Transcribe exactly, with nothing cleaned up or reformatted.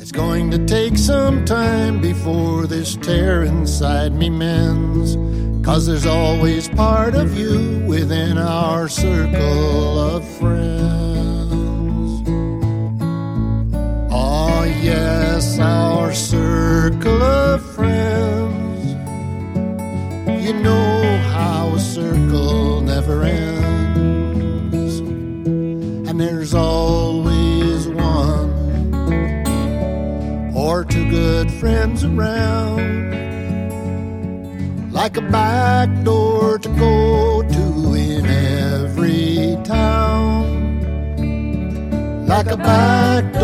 It's going to take some time before this tear inside me mends, 'cause there's always part of you within our circle of friends. Oh yes, our circle of friends. You know how a circle never ends, and there's always one or two good friends around, like a back door to go to in every town, like a back door